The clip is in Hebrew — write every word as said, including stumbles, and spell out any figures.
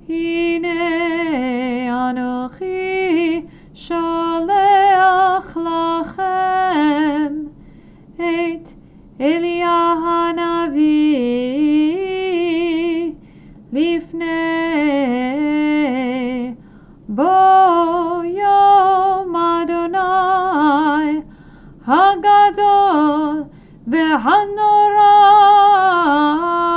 הנה אנוכי שולח לכם את אליה הנביא לפני בוא יום אדוני הגדול והנורא.